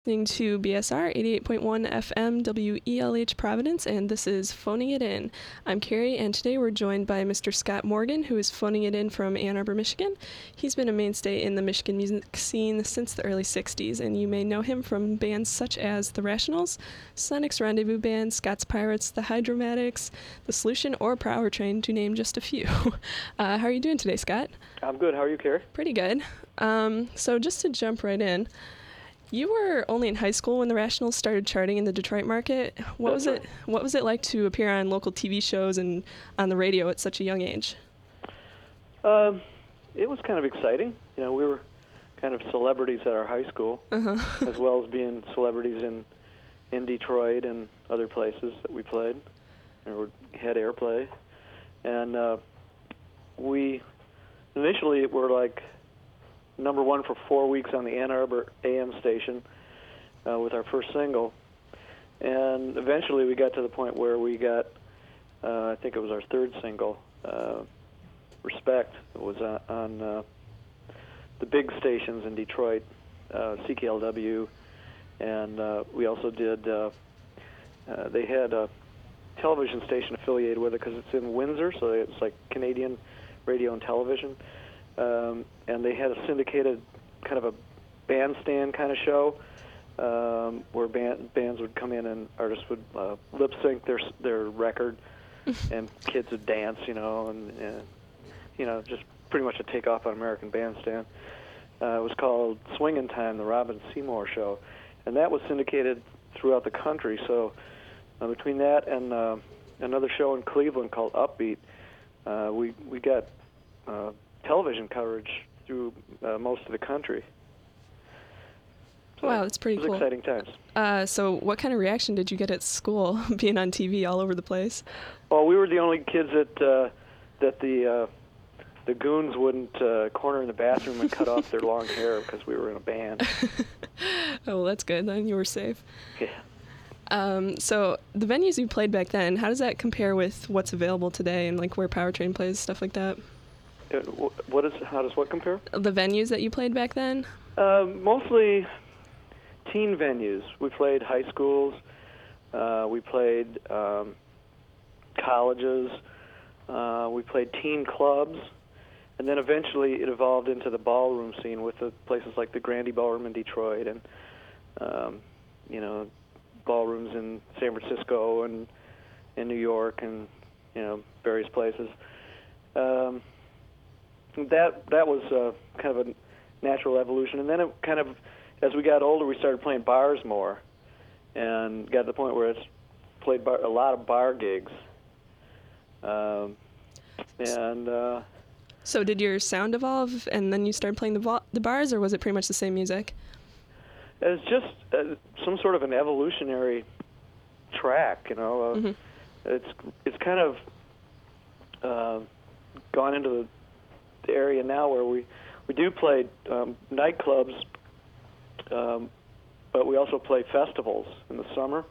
Listening to BSR 88.1 FM WELH Providence, and this is Phoning It In. I'm Carrie, and today we're joined by Mr. Scott Morgan, who is phoning it in from Ann Arbor, Michigan. He's been a mainstay in the Michigan music scene since the early 60s, and you may know him from bands such as The Rationals, Sonic's Rendezvous Band, Scott's Pirates, The Hydromatics, The Solution, or Powertrain, to name just a few. How are you doing today, Scott? I'm good. How are you, Carrie? Pretty good. So just to jump right in, you were only in high school when The Rationals started charting in the Detroit market. What was it like to appear on local TV shows and on the radio at such a young age? It was kind of exciting. You know, we were kind of celebrities at our high school, as well as being celebrities in Detroit and other places that we played or had airplay. And we initially were like number one for 4 weeks on the Ann Arbor AM station with our first single. And eventually we got to the point where we got, I think it was our third single, Respect. It was on the big stations in Detroit, CKLW. And we also did, they had a television station affiliated with it because it's in Windsor, so it's like Canadian radio and television. And they had a syndicated kind of a bandstand kind of show where bands would come in and artists would lip sync their record, and kids would dance, and just pretty much a takeoff on American Bandstand. It was called Swingin' Time, the Robin Seymour Show, and that was syndicated throughout the country. So between that and another show in Cleveland called Upbeat, we got television coverage through most of the country. So wow, that's pretty cool. Exciting times. So what kind of reaction did you get at school, being on TV all over the place? Well, we were the only kids that the goons wouldn't corner in the bathroom and cut off their long hair because we were in a band. Oh, well, that's good. Then you were safe. Yeah. So the venues you played back then, how does that compare with what's available today and like where Powertrain plays, stuff like that? How does what compare? The venues that you played back then? Mostly teen venues. We played high schools. We played colleges. We played teen clubs. And then eventually it evolved into the ballroom scene with the places like the Grande Ballroom in Detroit and, ballrooms in San Francisco and in New York and, various places. That was kind of a natural evolution. And then it kind of, as we got older, we started playing bars more and got to the point where it's played a lot of bar gigs. So did your sound evolve and then you started playing the bars, or was it pretty much the same music? It's just some sort of an evolutionary track, It's kind of gone into the area now where we do play nightclubs, but we also play festivals in the summer.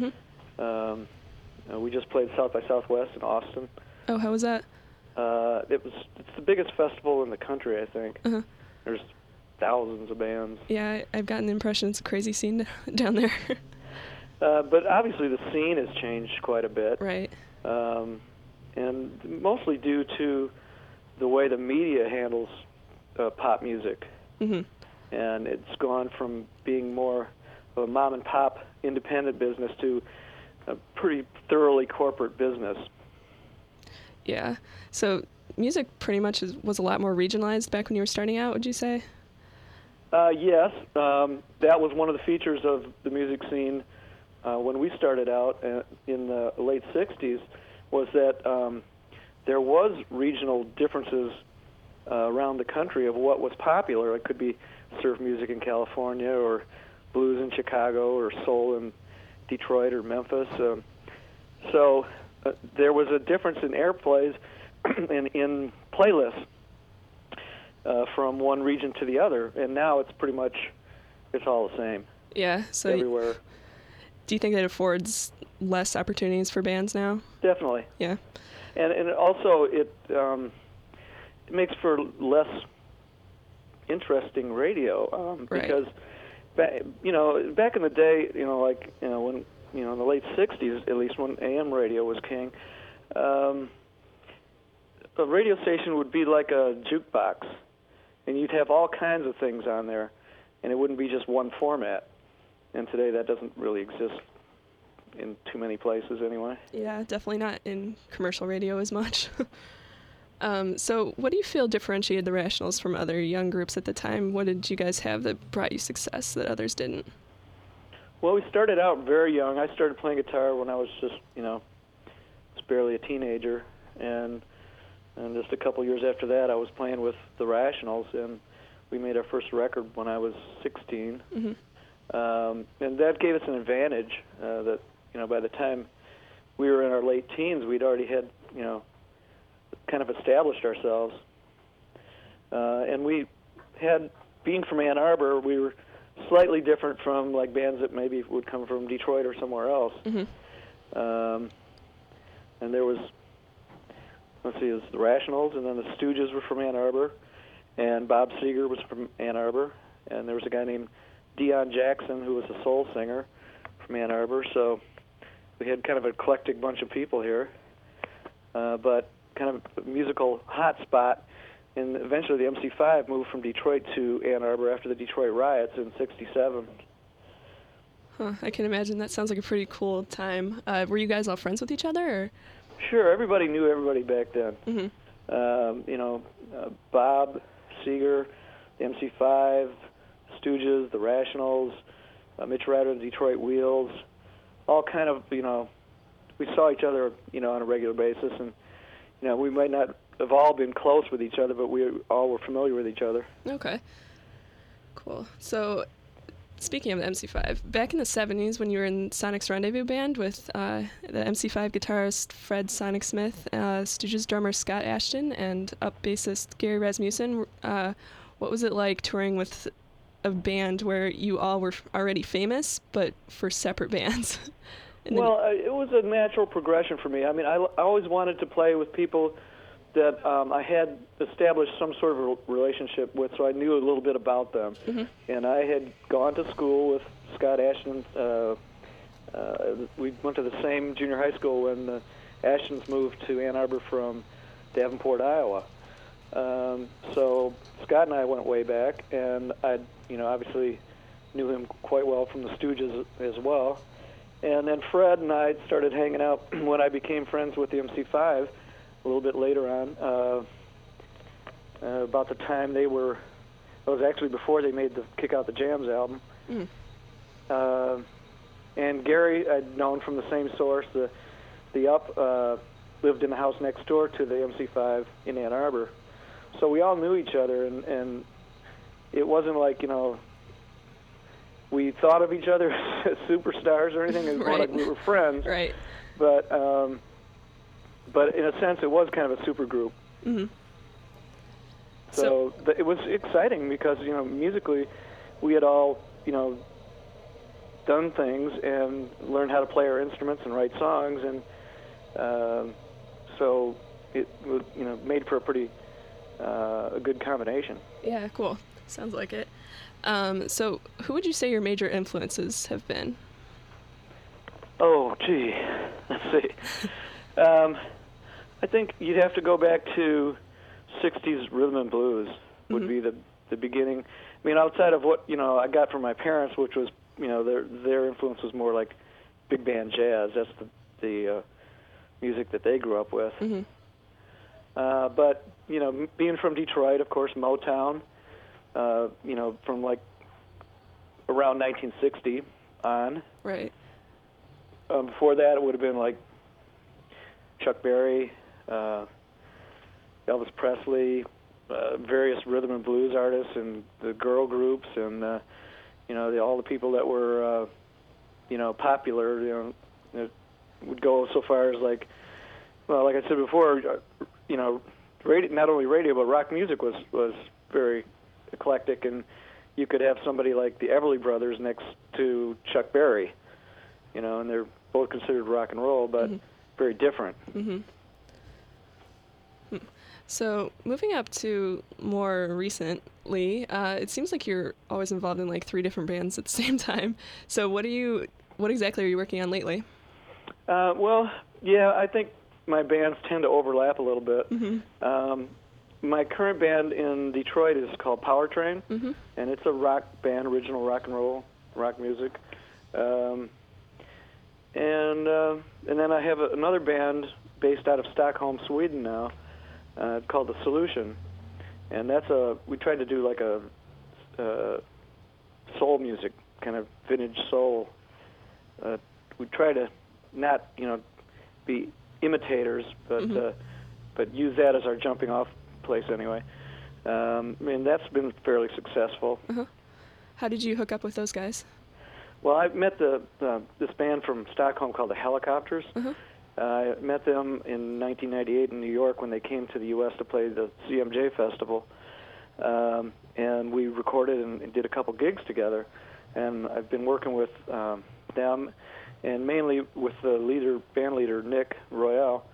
We just played South by Southwest in Austin. Oh, how was that? It's the biggest festival in the country, I think. There's thousands of bands. Yeah, I've gotten the impression it's a crazy scene down there. But obviously the scene has changed quite a bit. Right. And mostly due to the way the media handles pop music. And it's gone from being more of a mom-and-pop independent business to a pretty thoroughly corporate business. Yeah. So music pretty much was a lot more regionalized back when you were starting out, would you say? Yes. That was one of the features of the music scene when we started out in the late 60s, was that there was regional differences around the country of what was popular. It could be surf music in California or blues in Chicago or soul in Detroit or Memphis. So there was a difference in airplays in playlists from one region to the other, and now it's pretty much, it's all the same. Yeah, so everywhere. Do you think that affords less opportunities for bands now? Definitely. Yeah. And also it makes for less interesting radio because back in the day, when, in the late 60s, at least when AM radio was king, a radio station would be like a jukebox, and you'd have all kinds of things on there, and it wouldn't be just one format. And today that doesn't really exist in too many places anyway. Yeah, definitely not in commercial radio as much. So what do you feel differentiated the Rationals from other young groups at the time? What did you guys have that brought you success that others didn't? Well, we started out very young. I started playing guitar when I was just, was barely a teenager. And just a couple years after that, I was playing with the Rationals, and we made our first record when I was 16. And that gave us an advantage that, by the time we were in our late teens, we'd already had, kind of established ourselves. And we had, being from Ann Arbor, we were slightly different from like bands that maybe would come from Detroit or somewhere else. And there was, it was the Rationals, and then the Stooges were from Ann Arbor, and Bob Seger was from Ann Arbor, and there was a guy named Dion Jackson who was a soul singer from Ann Arbor. So we had kind of an eclectic bunch of people here, but kind of a musical hotspot. And eventually the MC5 moved from Detroit to Ann Arbor after the Detroit riots in '67. I can imagine. That sounds like a pretty cool time. Were you guys all friends with each other? Or? Sure, everybody knew everybody back then. Bob Seger, the MC5, Stooges, the Rationals, Mitch Ryder of the Detroit Wheels, all kind of, we saw each other, on a regular basis, and, we might not have all been close with each other, but we all were familiar with each other. Okay. Cool. So, speaking of the MC5, back in the 70s when you were in Sonic's Rendezvous Band with the MC5 guitarist Fred Sonic Smith, Stooges drummer Scott Ashton, and Up bassist Gary Rasmussen, what was it like touring with a band where you all were already famous, but for separate bands? Well, it was a natural progression for me. I mean, I always wanted to play with people that I had established some sort of a relationship with, so I knew a little bit about them. And I had gone to school with Scott Ashton. We went to the same junior high school when the Ashtons moved to Ann Arbor from Davenport, Iowa. So Scott and I went way back, and I, obviously knew him quite well from the Stooges as well. And then Fred and I started hanging out when I became friends with the MC5 a little bit later on. About the time it was actually before they made the Kick Out the Jams album. And Gary I'd known from the same source. The Up lived in the house next door to the MC5 in Ann Arbor. So we all knew each other, and it wasn't like, we thought of each other as superstars or anything. It was more like we were friends. Right. But in a sense, it was kind of a super group. So it was exciting because, musically, we had all, done things and learned how to play our instruments and write songs, and so it was, made for a pretty a good combination. Yeah, cool. Sounds like it. So who would you say your major influences have been? Oh, gee. Let's see. I think you'd have to go back to 60s rhythm and blues would be the beginning. I mean, outside of what, I got from my parents, which was, their influence was more like big band jazz. That's the music that they grew up with. But, being from Detroit, of course, Motown, from like around 1960 on. Right. Before that, it would have been like Chuck Berry, Elvis Presley, various rhythm and blues artists, and the girl groups, and all the people that were popular. It would go so far as like I said before, radio, not only radio but rock music was very eclectic, and you could have somebody like the Everly Brothers next to Chuck Berry, and they're both considered rock and roll, but very different. So moving up to more recent, lately. It seems like you're always involved in like 3 different bands at the same time. So what exactly are you working on lately? Well, yeah, I think my bands tend to overlap a little bit. Mm-hmm. My current band in Detroit is called Powertrain, Mm-hmm. and it's a rock band, original rock and roll, rock music. And then I have another band based out of Stockholm, Sweden now, called The Solution, and we tried to do like a soul music, kind of vintage soul. We try to not, be imitators, but Mm-hmm. but use that as our jumping off place anyway. And that's been fairly successful. Uh-huh. How did you hook up with those guys? Well, I met this band from Stockholm called the Helicopters. Uh-huh. I met them in 1998 in New York when they came to the U.S. to play the CMJ Festival, and we recorded and did a couple gigs together. And I've been working with them, and mainly with the band leader Nick Royale.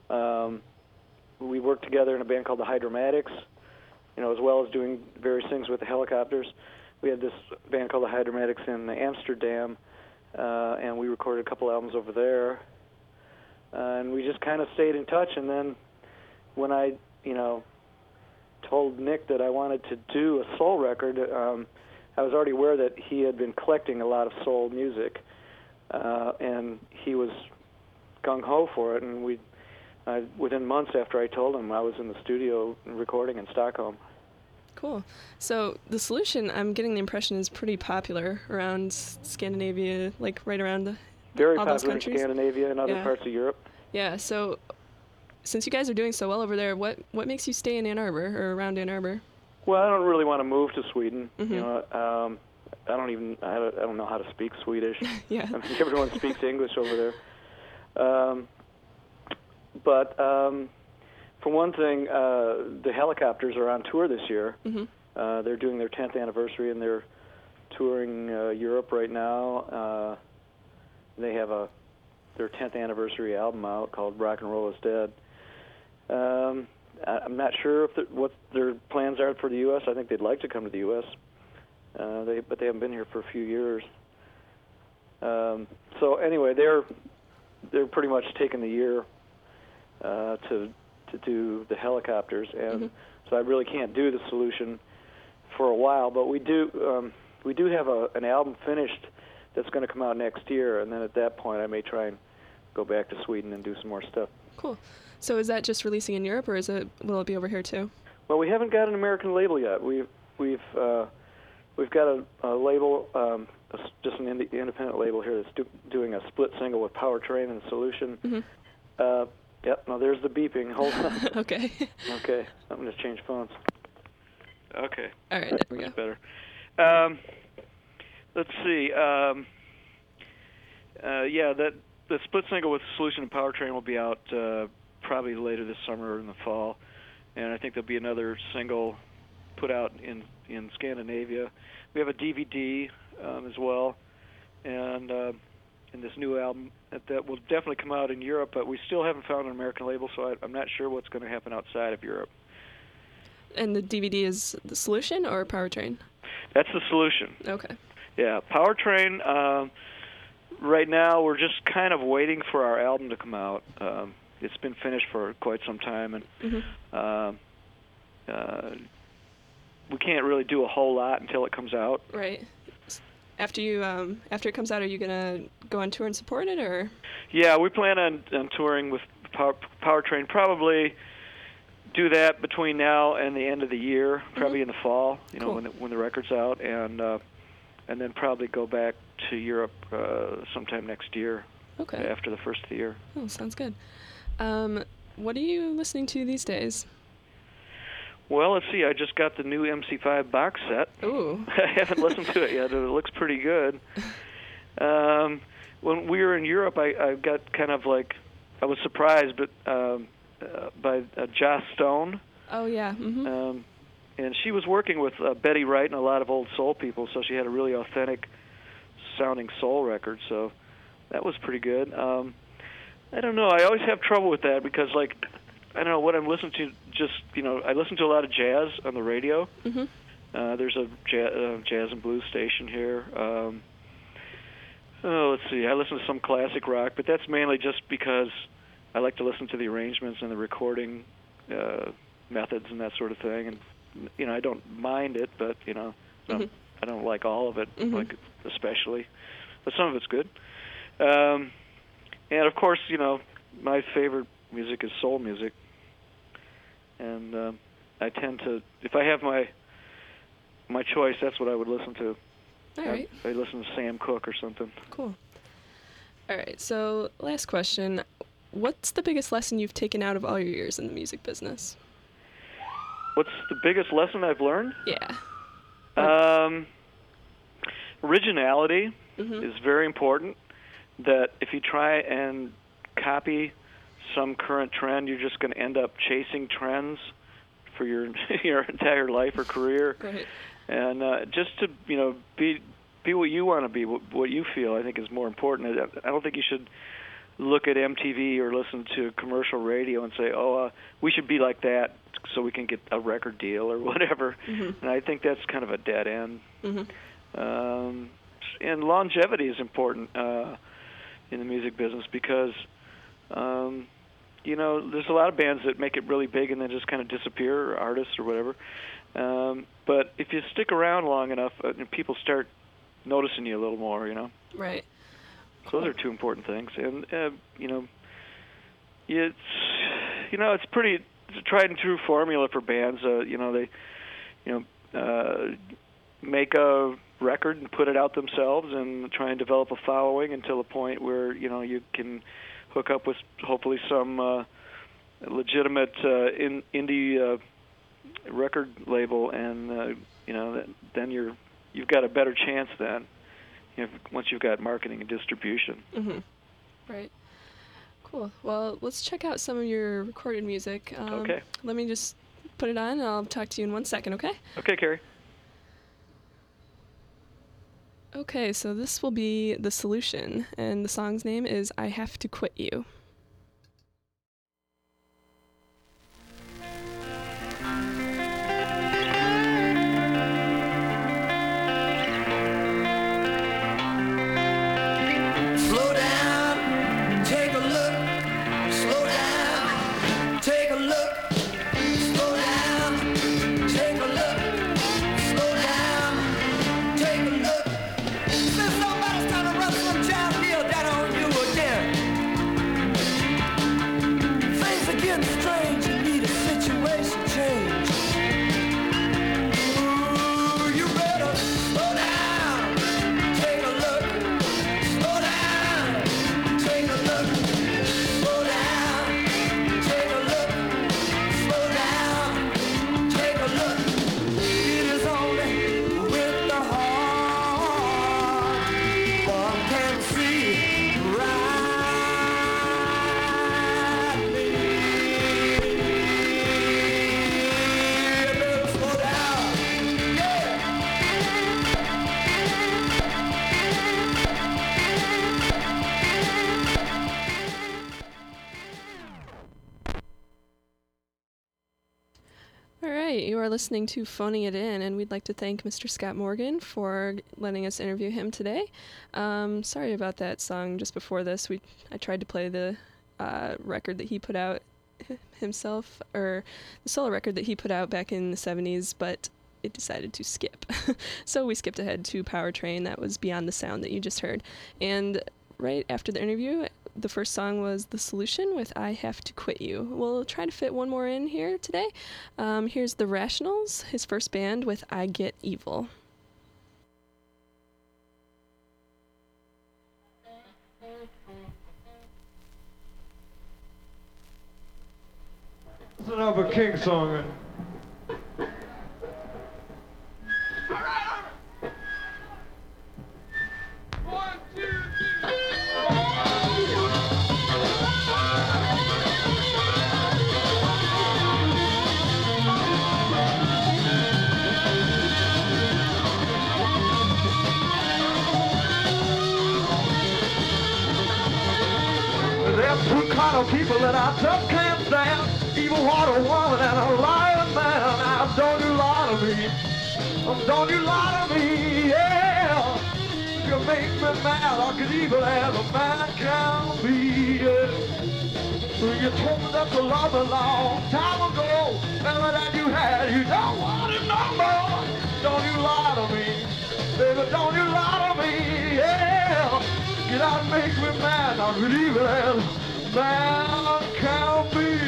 We worked together in a band called the Hydromatics, as well as doing various things with the Helicopters. We had this band called the Hydromatics in Amsterdam, and we recorded a couple albums over there. And we just kind of stayed in touch. And then when I, told Nick that I wanted to do a soul record, I was already aware that he had been collecting a lot of soul music, and he was gung-ho for it. And within months after I told him, I was in the studio recording in Stockholm. Cool. So The Solution, I'm getting the impression, is pretty popular around Scandinavia, like right around Very all those popular in countries. Scandinavia and other Yeah. parts of Europe. Yeah, so since you guys are doing so well over there, what makes you stay in Ann Arbor or around Ann Arbor? Well, I don't really want to move to Sweden. Mm-hmm. I don't know how to speak Swedish. Yeah. I mean, everyone speaks English over there. But for one thing, the Helicopters are on tour this year. Mm-hmm. They're doing their 10th anniversary, and they're touring Europe right now. They have their 10th anniversary album out called Rock and Roll is Dead. I'm not sure what their plans are for the U.S. I think they'd like to come to the U.S., but they haven't been here for a few years. So anyway, they're pretty much taking the year to do the Helicopters, and so I really can't do The Solution for a while. But we do have an album finished that's going to come out next year, and then at that point I may try and go back to Sweden and do some more stuff. Cool. So is that just releasing in Europe, or will it be over here too? Well, we haven't got an American label yet. We've got a label, just an independent label here that's doing a split single with Powertrain and Solution. Mm-hmm. Yep. No, there's the beeping. Hold on. Okay. Okay. I'm going to change phones. Okay. All right. There we go. That's better. Let's see. The split single with Solution and Powertrain will be out probably later this summer or in the fall, and I think there'll be another single put out in Scandinavia. We have a DVD as well, and this new album that will definitely come out in Europe, but we still haven't found an American label, so I'm not sure what's going to happen outside of Europe. And the DVD is The Solution or Powertrain? That's The Solution. Okay. Yeah, Powertrain, right now we're just kind of waiting for our album to come out. It's been finished for quite some time, and we can't really do a whole lot until it comes out. Right. After it comes out, are you gonna go on tour and support it, or? Yeah, we plan on touring with Powertrain. Probably do that between now and the end of the year, probably in the fall. Cool. when the record's out, and then probably go back to Europe sometime next year. Okay. After the first of the year. Oh, sounds good. What are you listening to these days? Well, let's see. I just got the new MC5 box set. Ooh. I haven't listened to it yet. It looks pretty good. When we were in Europe, I got kind of like, I was surprised, but by Joss Stone. Oh yeah. Mm-hmm. And she was working with Betty Wright and a lot of old soul people, so she had a really authentic sounding soul record. So that was pretty good. I don't know. I always have trouble with that because, like, I don't know what I'm listening to. Just I listen to a lot of jazz on the radio, There's a jazz and blues station here. Let's see. I listen to some classic rock, but that's mainly just because I like to listen to the arrangements and the recording methods and that sort of thing. And I don't mind it, but I don't like all of it, like especially. But some of it's good. And of course, my favorite music is soul music. And I tend to, if I have my choice, that's what I would listen to. All right. I listen to Sam Cooke or something. Cool. All right, so last question. What's the biggest lesson you've taken out of all your years in the music business? What's the biggest lesson I've learned? Yeah. Originality is very important. That if you try and copy some current trend, you're just going to end up chasing trends for your entire life or career. Right. And just to be what you want to be, what you feel, I think is more important. I don't think you should look at MTV or listen to commercial radio and say, we should be like that so we can get a record deal or whatever. And I think that's kind of a dead end. And longevity is important in the music business because, there's a lot of bands that make it really big and then just kind of disappear, or artists or whatever. But if you stick around long enough, people start noticing you a little more, Right. So those are two important things. And, it's it's a tried and true formula for bands. They make a record and put it out themselves and try and develop a following until a point where, you can hook up with hopefully some legitimate indie record label, and then you've got a better chance then. Once you've got marketing and distribution. Right. Cool. Well, let's check out some of your recorded music. Okay. Let me just put it on, and I'll talk to you in 1 second. Okay? Okay, Carrie. Okay, so this will be The Solution, and the song's name is I Have to Quit You. You are listening to Phoning It In, and we'd like to thank Mr. Scott Morgan for letting us interview him today. Sorry about that song just before this. I tried to play the record that he put out himself, or the solo record that he put out back in the 70s, but it decided to skip. So we skipped ahead to Power Train. That was Beyond the Sound that you just heard. And right after the interview, the first song was The Solution with I Have to Quit You. We'll try to fit one more in here today. Here's The Rationals, his first band, with I Get Evil. It's another King song. Two kind of people that I just can't stand. Evil water woman and a lion man. I don't you lie to me. Don't you lie to me, yeah. You make me mad like an evil as a man can be, yeah. You told me that you loved me a long time ago. Remember that you had, you don't want it no more. Don't you lie to me, baby, don't you lie to me, yeah. You don't make me mad, not with evil as man can be.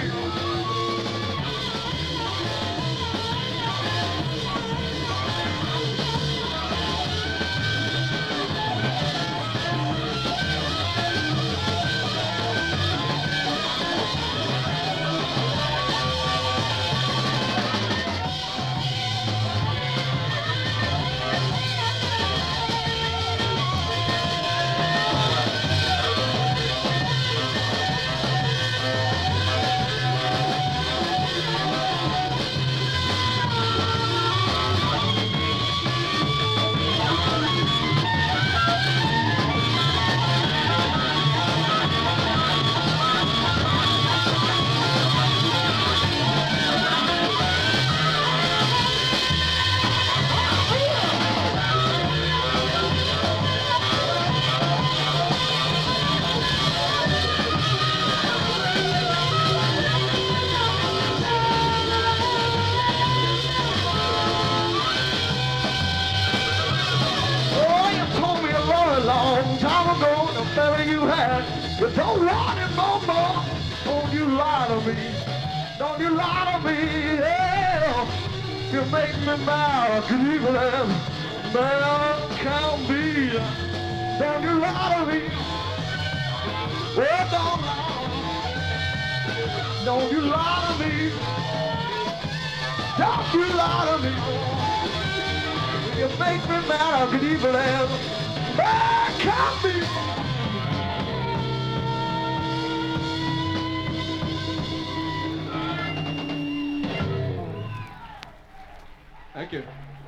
You don't want it no more. Don't you lie to me. Don't you lie to me. Yeah. You make me mad. Cause evil as man can be. Don't you lie to me. Oh, don't lie to me. Don't you lie to me. Don't you lie to me. You make me mad. Cause evil as man can be. Thank you.